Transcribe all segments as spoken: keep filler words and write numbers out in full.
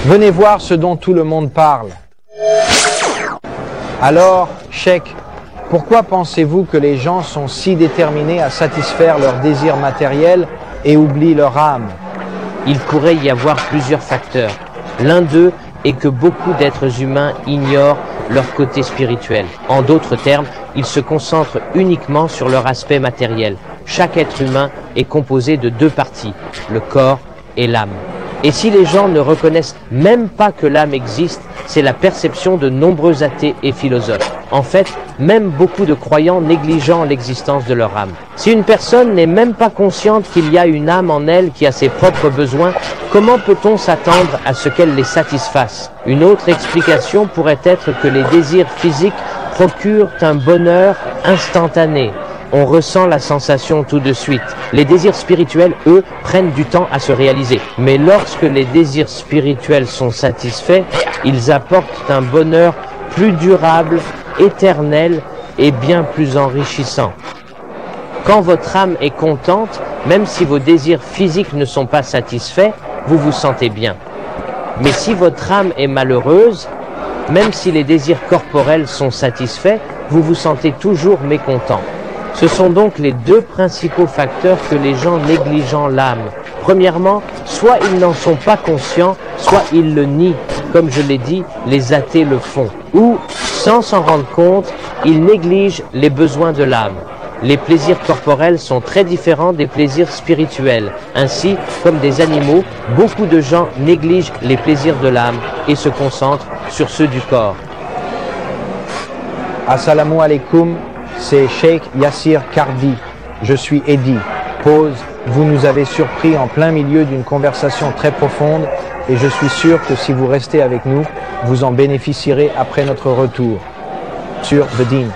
Venez voir ce dont tout le monde parle. Alors, Cheikh, pourquoi pensez-vous que les gens sont si déterminés à satisfaire leurs désirs matériels et oublient leur âme? Il pourrait y avoir plusieurs facteurs. L'un d'eux est que beaucoup d'êtres humains ignorent leur côté spirituel. En d'autres termes, ils se concentrent uniquement sur leur aspect matériel. Chaque être humain est composé de deux parties, le corps et l'âme. Et si les gens ne reconnaissent même pas que l'âme existe, c'est la perception de nombreux athées et philosophes. En fait, même beaucoup de croyants négligeant l'existence de leur âme. Si une personne n'est même pas consciente qu'il y a une âme en elle qui a ses propres besoins, comment peut-on s'attendre à ce qu'elle les satisfasse? Une autre explication pourrait être que les désirs physiques procurent un bonheur instantané. On ressent la sensation tout de suite. Les désirs spirituels, eux, prennent du temps à se réaliser. Mais lorsque les désirs spirituels sont satisfaits, ils apportent un bonheur plus durable, éternel et bien plus enrichissant. Quand votre âme est contente, même si vos désirs physiques ne sont pas satisfaits, vous vous sentez bien. Mais si votre âme est malheureuse, même si les désirs corporels sont satisfaits, vous vous sentez toujours mécontent. Ce sont donc les deux principaux facteurs que les gens négligeant l'âme. Premièrement, soit ils n'en sont pas conscients, soit ils le nient. Comme je l'ai dit, les athées le font. Ou, sans s'en rendre compte, ils négligent les besoins de l'âme. Les plaisirs corporels sont très différents des plaisirs spirituels. Ainsi, comme des animaux, beaucoup de gens négligent les plaisirs de l'âme et se concentrent sur ceux du corps. Assalamu alaikum. C'est Cheikh Yassir Kardi. Je suis Eddy. Pause. Vous nous avez surpris en plein milieu d'une conversation très profonde et je suis sûr que si vous restez avec nous, vous en bénéficierez après notre retour sur The Deen.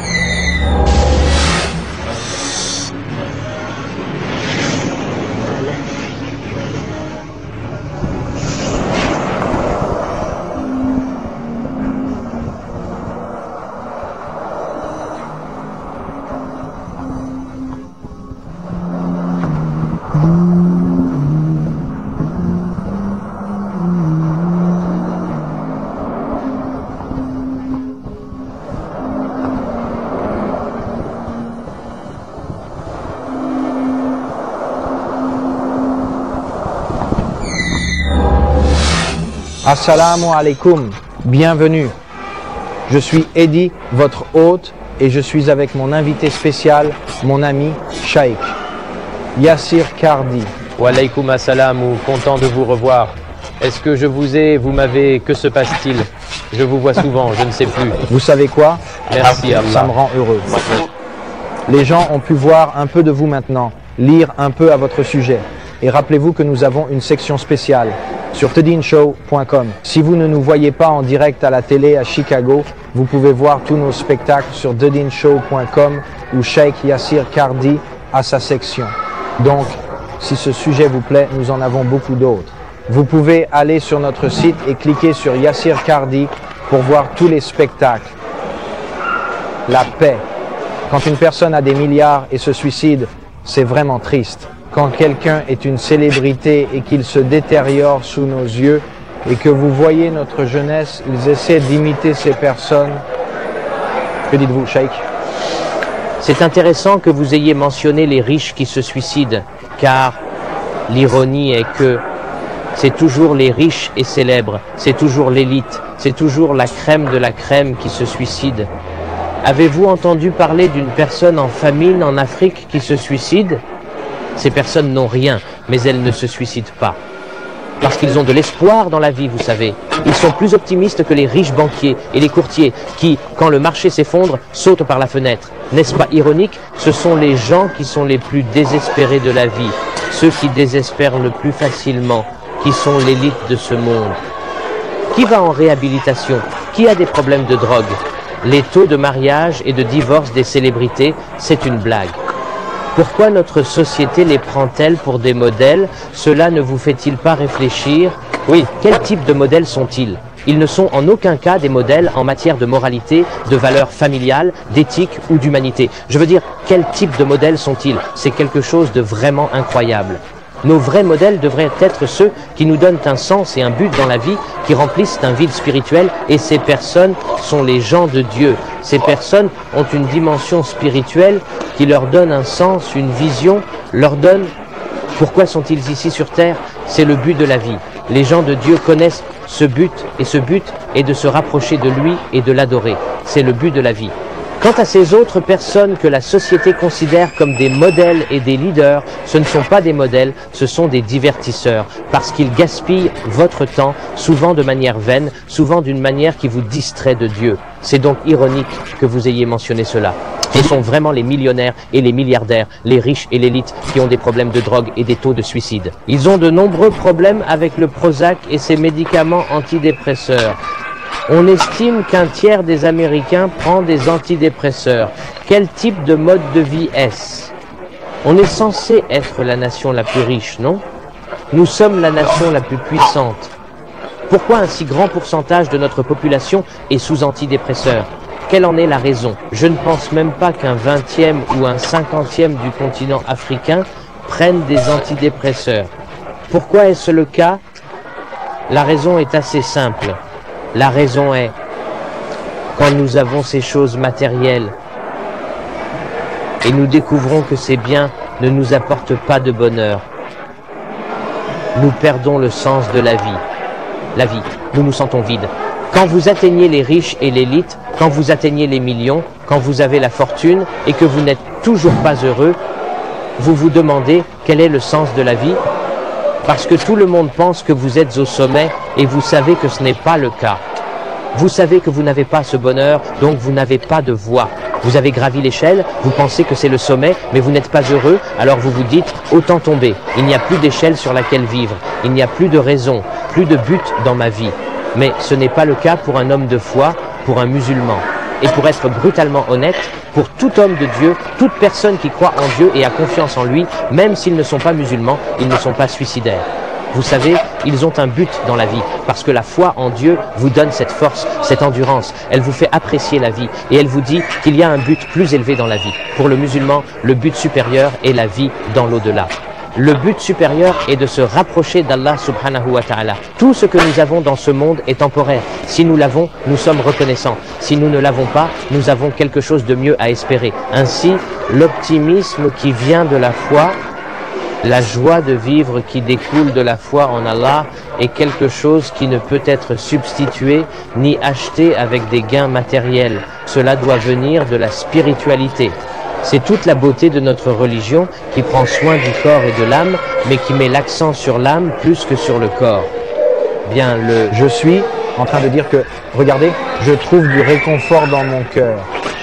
Assalamu alaikum, bienvenue. Je suis Eddy, votre hôte, et je suis avec mon invité spécial, mon ami Cheikh Yassir Kardi. Wa alaykoum assalam, ou content de vous revoir. Est-ce que je vous ai, vous m'avez, que se passe-t-il? Je vous vois souvent, je ne sais plus. Vous savez quoi? Merci Allah. Ça me rend heureux. Les gens ont pu voir un peu de vous maintenant, lire un peu à votre sujet. Et rappelez-vous que nous avons une section spéciale sur the deen show point com. Si vous ne nous voyez pas en direct à la télé à Chicago, vous pouvez voir tous nos spectacles sur the deen show point com où Cheikh Yassir Kardi a sa section. Donc, si ce sujet vous plaît, nous en avons beaucoup d'autres. Vous pouvez aller sur notre site et cliquer sur Yassir Kardi pour voir tous les spectacles. La paix. Quand une personne a des milliards et se suicide, c'est vraiment triste. Quand quelqu'un est une célébrité et qu'il se détériore sous nos yeux et que vous voyez notre jeunesse, ils essaient d'imiter ces personnes. Que dites-vous, Cheikh? C'est intéressant que vous ayez mentionné les riches qui se suicident, car l'ironie est que c'est toujours les riches et célèbres, c'est toujours l'élite, c'est toujours la crème de la crème qui se suicide. Avez-vous entendu parler d'une personne en famine en Afrique qui se suicide? Ces personnes n'ont rien, mais elles ne se suicident pas. Parce qu'ils ont de l'espoir dans la vie, vous savez. Ils sont plus optimistes que les riches banquiers et les courtiers qui, quand le marché s'effondre, sautent par la fenêtre. N'est-ce pas ironique? Ce sont les gens qui sont les plus désespérés de la vie, ceux qui désespèrent le plus facilement, qui sont l'élite de ce monde. Qui va en réhabilitation? Qui a des problèmes de drogue? Les taux de mariage et de divorce des célébrités, c'est une blague. Pourquoi notre société les prend-elle pour des modèles? Cela ne vous fait-il pas réfléchir? Oui, quel type de modèles sont-ils? Ils ne sont en aucun cas des modèles en matière de moralité, de valeurs familiales, d'éthique ou d'humanité. Je veux dire, quel type de modèles sont-ils? C'est quelque chose de vraiment incroyable. Nos vrais modèles devraient être ceux qui nous donnent un sens et un but dans la vie, qui remplissent un vide spirituel, et ces personnes sont les gens de Dieu. Ces personnes ont une dimension spirituelle qui leur donne un sens, une vision, leur donne... Pourquoi sont-ils ici sur terre? C'est le but de la vie. Les gens de Dieu connaissent ce but, et ce but est de se rapprocher de lui et de l'adorer. C'est le but de la vie. Quant à ces autres personnes que la société considère comme des modèles et des leaders, ce ne sont pas des modèles, ce sont des divertisseurs, parce qu'ils gaspillent votre temps, souvent de manière vaine, souvent d'une manière qui vous distrait de Dieu. C'est donc ironique que vous ayez mentionné cela. Ce sont vraiment les millionnaires et les milliardaires, les riches et l'élite qui ont des problèmes de drogue et des taux de suicide. Ils ont de nombreux problèmes avec le Prozac et ses médicaments antidépresseurs. On estime qu'un tiers des Américains prend des antidépresseurs. Quel type de mode de vie est-ce? On est censé être la nation la plus riche, non? Nous sommes la nation la plus puissante. Pourquoi un si grand pourcentage de notre population est sous antidépresseurs? Quelle en est la raison? Je ne pense même pas qu'un vingtième ou un cinquantième du continent africain prenne des antidépresseurs. Pourquoi est-ce le cas? La raison est assez simple. La raison est, quand nous avons ces choses matérielles et nous découvrons que ces biens ne nous apportent pas de bonheur, nous perdons le sens de la vie. La vie, nous nous sentons vides. Quand vous atteignez les riches et l'élite, quand vous atteignez les millions, quand vous avez la fortune et que vous n'êtes toujours pas heureux, vous vous demandez quel est le sens de la vie? Parce que tout le monde pense que vous êtes au sommet et vous savez que ce n'est pas le cas. Vous savez que vous n'avez pas ce bonheur, donc vous n'avez pas de voie. Vous avez gravi l'échelle, vous pensez que c'est le sommet, mais vous n'êtes pas heureux, alors vous vous dites « autant tomber ». Il n'y a plus d'échelle sur laquelle vivre, il n'y a plus de raison, plus de but dans ma vie. Mais ce n'est pas le cas pour un homme de foi, pour un musulman. Et pour être brutalement honnête, pour tout homme de Dieu, toute personne qui croit en Dieu et a confiance en lui, même s'ils ne sont pas musulmans, ils ne sont pas suicidaires. Vous savez, ils ont un but dans la vie, parce que la foi en Dieu vous donne cette force, cette endurance. Elle vous fait apprécier la vie, et elle vous dit qu'il y a un but plus élevé dans la vie. Pour le musulman, le but supérieur est la vie dans l'au-delà. Le but supérieur est de se rapprocher d'Allah subhanahu wa ta'ala. Tout ce que nous avons dans ce monde est temporaire. Si nous l'avons, nous sommes reconnaissants. Si nous ne l'avons pas, nous avons quelque chose de mieux à espérer. Ainsi, l'optimisme qui vient de la foi, la joie de vivre qui découle de la foi en Allah est quelque chose qui ne peut être substitué ni acheté avec des gains matériels. Cela doit venir de la spiritualité. C'est toute la beauté de notre religion qui prend soin du corps et de l'âme, mais qui met l'accent sur l'âme plus que sur le corps. Bien, le... Je suis en train de dire que, regardez, je trouve du réconfort dans mon cœur.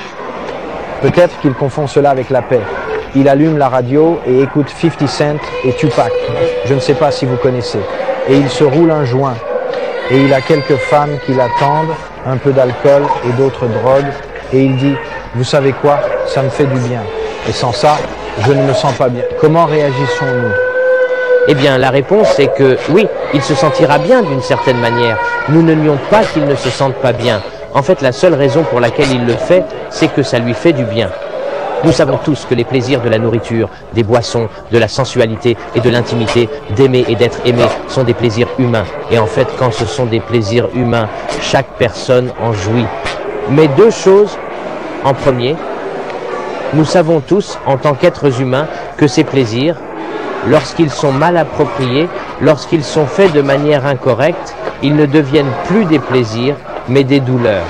Peut-être qu'il confond cela avec la paix. Il allume la radio et écoute fifty cent et Tupac. Je ne sais pas si vous connaissez. Et il se roule un joint. Et il a quelques femmes qui l'attendent, un peu d'alcool et d'autres drogues. Et il dit, vous savez quoi, ça me fait du bien. Et sans ça, je ne me sens pas bien. Comment réagissons-nous? Eh bien, la réponse est que, oui, il se sentira bien d'une certaine manière. Nous ne nions pas qu'il ne se sente pas bien. En fait, la seule raison pour laquelle il le fait, c'est que ça lui fait du bien. Nous savons tous que les plaisirs de la nourriture, des boissons, de la sensualité et de l'intimité, d'aimer et d'être aimé, sont des plaisirs humains. Et en fait, quand ce sont des plaisirs humains, chaque personne en jouit. Mais deux choses, en premier, nous savons tous, en tant qu'êtres humains, que ces plaisirs, lorsqu'ils sont mal appropriés, lorsqu'ils sont faits de manière incorrecte, ils ne deviennent plus des plaisirs, mais des douleurs.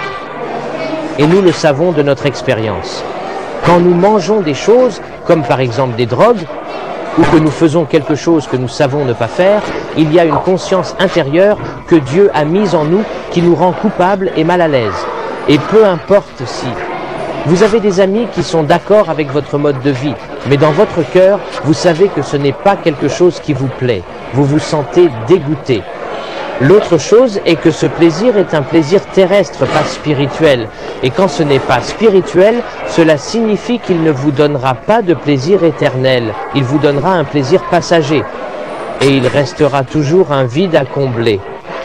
Et nous le savons de notre expérience. Quand nous mangeons des choses, comme par exemple des drogues, ou que nous faisons quelque chose que nous savons ne pas faire, il y a une conscience intérieure que Dieu a mise en nous qui nous rend coupables et mal à l'aise. Et peu importe si vous avez des amis qui sont d'accord avec votre mode de vie, mais dans votre cœur, vous savez que ce n'est pas quelque chose qui vous plaît. Vous vous sentez dégoûté. L'autre chose est que ce plaisir est un plaisir terrestre, pas spirituel. Et quand ce n'est pas spirituel, cela signifie qu'il ne vous donnera pas de plaisir éternel. Il vous donnera un plaisir passager. Et il restera toujours un vide à combler.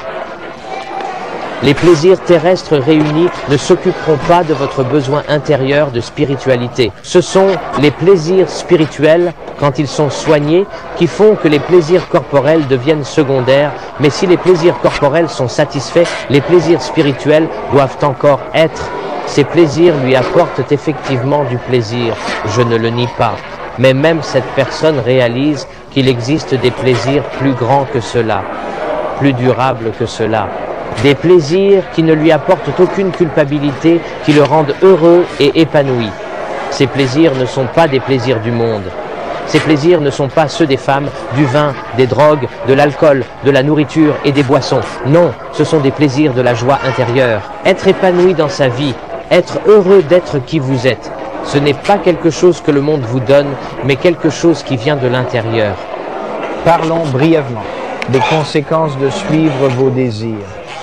Les plaisirs terrestres réunis ne s'occuperont pas de votre besoin intérieur de spiritualité. Ce sont les plaisirs spirituels quand ils sont soignés, qui font que les plaisirs corporels deviennent secondaires, mais si les plaisirs corporels sont satisfaits, les plaisirs spirituels doivent encore être. Ces plaisirs lui apportent effectivement du plaisir, je ne le nie pas, mais même cette personne réalise qu'il existe des plaisirs plus grands que cela, plus durables que cela. Des plaisirs qui ne lui apportent aucune culpabilité, qui le rendent heureux et épanoui. Ces plaisirs ne sont pas des plaisirs du monde. Ces plaisirs ne sont pas ceux des femmes, du vin, des drogues, de l'alcool, de la nourriture et des boissons. Non, ce sont des plaisirs de la joie intérieure. Être épanoui dans sa vie, être heureux d'être qui vous êtes, ce n'est pas quelque chose que le monde vous donne, mais quelque chose qui vient de l'intérieur. Parlons brièvement des conséquences de suivre vos désirs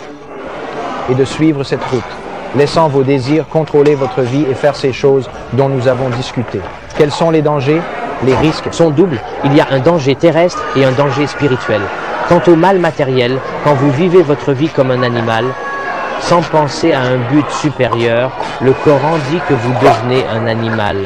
et de suivre cette route, laissant vos désirs contrôler votre vie et faire ces choses dont nous avons discuté. Quels sont les dangers? Les risques sont doubles. Il y a un danger terrestre et un danger spirituel. Quant au mal matériel, quand vous vivez votre vie comme un animal, sans penser à un but supérieur, le Coran dit que vous devenez un animal.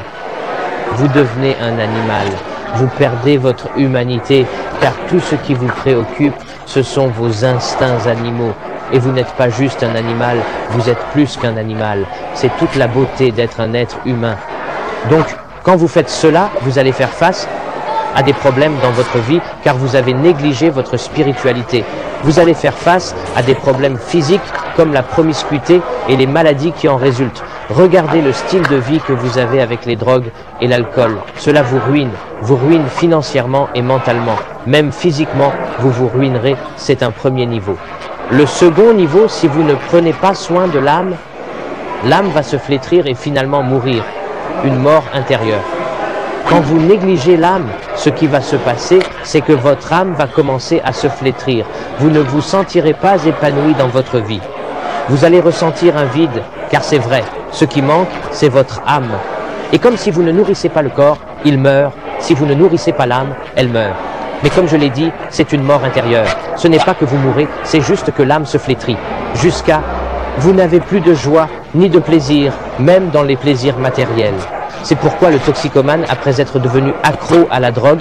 Vous devenez un animal. Vous perdez votre humanité, car tout ce qui vous préoccupe, ce sont vos instincts animaux. Et vous n'êtes pas juste un animal, vous êtes plus qu'un animal. C'est toute la beauté d'être un être humain. Donc, quand vous faites cela, vous allez faire face à des problèmes dans votre vie, car vous avez négligé votre spiritualité. Vous allez faire face à des problèmes physiques, comme la promiscuité et les maladies qui en résultent. Regardez le style de vie que vous avez avec les drogues et l'alcool. Cela vous ruine, vous ruine financièrement et mentalement. Même physiquement, vous vous ruinerez, c'est un premier niveau. Le second niveau, si vous ne prenez pas soin de l'âme, l'âme va se flétrir et finalement mourir, une mort intérieure. Quand vous négligez l'âme, ce qui va se passer, c'est que votre âme va commencer à se flétrir. Vous ne vous sentirez pas épanoui dans votre vie. Vous allez ressentir un vide, car c'est vrai, ce qui manque, c'est votre âme. Et comme si vous ne nourrissez pas le corps, il meurt. Si vous ne nourrissez pas l'âme, elle meurt. Mais comme je l'ai dit, c'est une mort intérieure. Ce n'est pas que vous mourrez, c'est juste que l'âme se flétrit. Jusqu'à, vous n'avez plus de joie ni de plaisir, même dans les plaisirs matériels. C'est pourquoi le toxicomane, après être devenu accro à la drogue,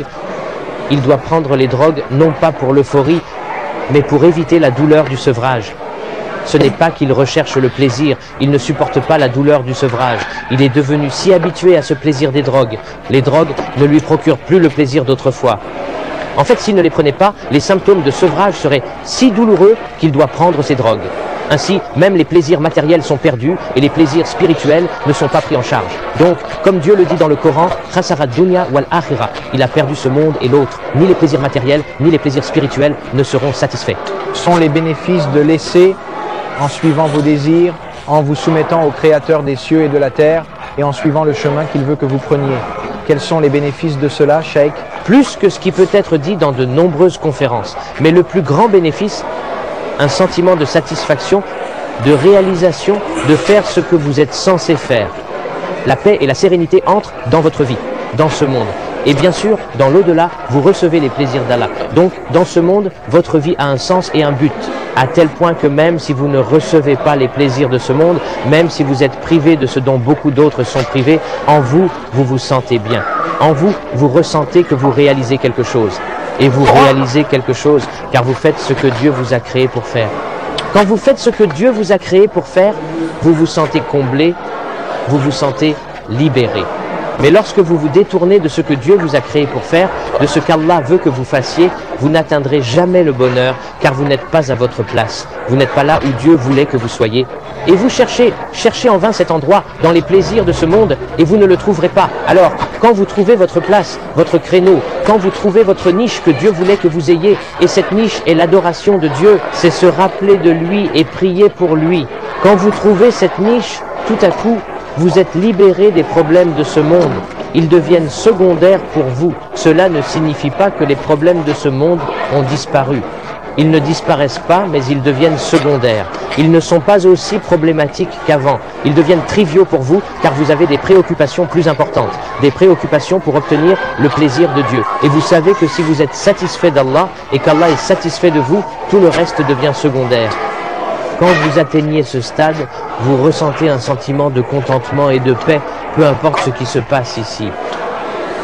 il doit prendre les drogues non pas pour l'euphorie, mais pour éviter la douleur du sevrage. Ce n'est pas qu'il recherche le plaisir, il ne supporte pas la douleur du sevrage. Il est devenu si habitué à ce plaisir des drogues. Les drogues ne lui procurent plus le plaisir d'autrefois. En fait, s'il ne les prenait pas, les symptômes de sevrage seraient si douloureux qu'il doit prendre ces drogues. Ainsi, même les plaisirs matériels sont perdus et les plaisirs spirituels ne sont pas pris en charge. Donc, comme Dieu le dit dans le Coran, khasara dunya wal akhira, il a perdu ce monde et l'autre. Ni les plaisirs matériels, ni les plaisirs spirituels ne seront satisfaits. Sont les bénéfices de laisser, en suivant vos désirs, en vous soumettant au Créateur des cieux et de la terre, et en suivant le chemin qu'il veut que vous preniez. Quels sont les bénéfices de cela, Cheikh? Plus que ce qui peut être dit dans de nombreuses conférences. Mais le plus grand bénéfice, un sentiment de satisfaction, de réalisation, de faire ce que vous êtes censé faire. La paix et la sérénité entrent dans votre vie, dans ce monde. Et bien sûr, dans l'au-delà, vous recevez les plaisirs d'Allah. Donc, dans ce monde, votre vie a un sens et un but. À tel point que même si vous ne recevez pas les plaisirs de ce monde, même si vous êtes privé de ce dont beaucoup d'autres sont privés, en vous, vous vous sentez bien. En vous, vous ressentez que vous réalisez quelque chose. Et vous réalisez quelque chose, car vous faites ce que Dieu vous a créé pour faire. Quand vous faites ce que Dieu vous a créé pour faire, vous vous sentez comblé, vous vous sentez libéré. Mais lorsque vous vous détournez de ce que Dieu vous a créé pour faire, de ce qu'Allah veut que vous fassiez, vous n'atteindrez jamais le bonheur, car vous n'êtes pas à votre place. Vous n'êtes pas là où Dieu voulait que vous soyez. Et vous cherchez, cherchez en vain cet endroit dans les plaisirs de ce monde, et vous ne le trouverez pas. Alors, quand vous trouvez votre place, votre créneau, quand vous trouvez votre niche que Dieu voulait que vous ayez, et cette niche est l'adoration de Dieu, c'est se rappeler de lui et prier pour lui. Quand vous trouvez cette niche, tout à coup, vous êtes libéré des problèmes de ce monde. Ils deviennent secondaires pour vous. Cela ne signifie pas que les problèmes de ce monde ont disparu. Ils ne disparaissent pas, mais ils deviennent secondaires. Ils ne sont pas aussi problématiques qu'avant. Ils deviennent triviaux pour vous, car vous avez des préoccupations plus importantes. Des préoccupations pour obtenir le plaisir de Dieu. Et vous savez que si vous êtes satisfait d'Allah, et qu'Allah est satisfait de vous, tout le reste devient secondaire. Quand vous atteignez ce stade, vous ressentez un sentiment de contentement et de paix, peu importe ce qui se passe ici.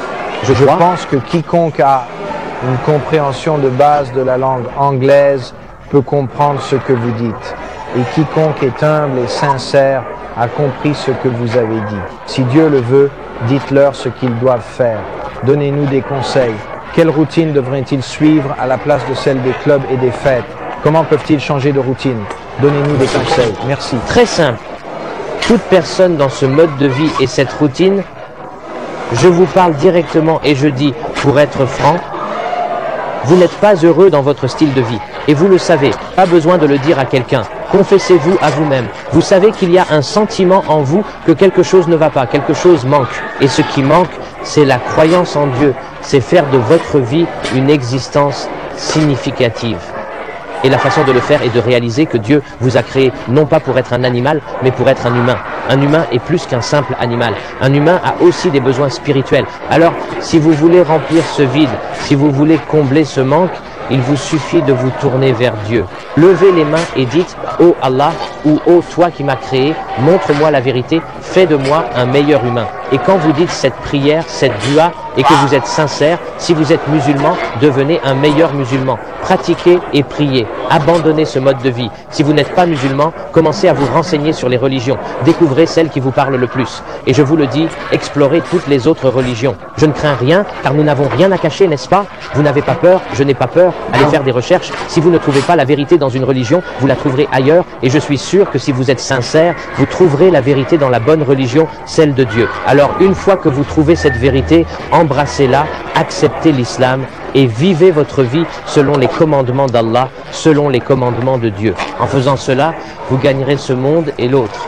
Je Je crois. pense que quiconque a une compréhension de base de la langue anglaise peut comprendre ce que vous dites. Et quiconque est humble et sincère a compris ce que vous avez dit. Si Dieu le veut, dites-leur ce qu'ils doivent faire. Donnez-nous des conseils. Quelle routine devraient-ils suivre à la place de celle des clubs et des fêtes? Comment peuvent-ils changer de routine? Donnez-nous des conseils. Merci. Très simple. Toute personne dans ce mode de vie et cette routine, je vous parle directement et je dis, pour être franc, vous n'êtes pas heureux dans votre style de vie. Et vous le savez, pas besoin de le dire à quelqu'un. Confessez-vous à vous-même. Vous savez qu'il y a un sentiment en vous que quelque chose ne va pas, quelque chose manque. Et ce qui manque, c'est la croyance en Dieu. C'est faire de votre vie une existence significative. Et la façon de le faire est de réaliser que Dieu vous a créé non pas pour être un animal, mais pour être un humain. Un humain est plus qu'un simple animal. Un humain a aussi des besoins spirituels. Alors, si vous voulez remplir ce vide, si vous voulez combler ce manque, il vous suffit de vous tourner vers Dieu. Levez les mains et dites « Oh Allah » ou « Oh toi qui m'as créé, montre-moi la vérité, fais de moi un meilleur humain ». Et quand vous dites cette prière, cette dua, et que vous êtes sincère, si vous êtes musulman, devenez un meilleur musulman. Pratiquez et priez. Abandonnez ce mode de vie. Si vous n'êtes pas musulman, commencez à vous renseigner sur les religions. Découvrez celle qui vous parle le plus. Et je vous le dis, explorez toutes les autres religions. Je ne crains rien, car nous n'avons rien à cacher, n'est-ce pas? Vous n'avez pas peur, je n'ai pas peur. Allez faire des recherches. Si vous ne trouvez pas la vérité dans une religion, vous la trouverez ailleurs. Et je suis sûr que si vous êtes sincère, vous trouverez la vérité dans la bonne religion, celle de Dieu. Alors une fois que vous trouvez cette vérité, embrassez-la, acceptez l'islam et vivez votre vie selon les commandements d'Allah, selon les commandements de Dieu. En faisant cela, vous gagnerez ce monde et l'autre.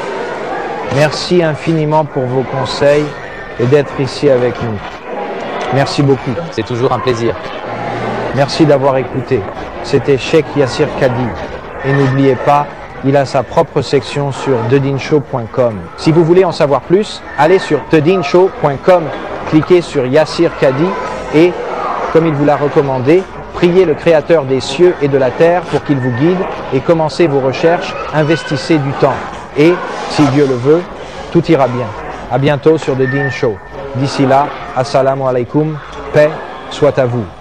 Merci infiniment pour vos conseils et d'être ici avec nous. Merci beaucoup. C'est toujours un plaisir. Merci d'avoir écouté. C'était Cheikh Yassir Kadi. Et n'oubliez pas, il a sa propre section sur tedinshow point com. Si vous voulez en savoir plus, allez sur tedinshow point com, cliquez sur Yassir Kadi et, comme il vous l'a recommandé, priez le Créateur des cieux et de la terre pour qu'il vous guide et commencez vos recherches, investissez du temps. Et, si Dieu le veut, tout ira bien. À bientôt sur The Dean Show. D'ici là, assalamu alaikum, paix soit à vous.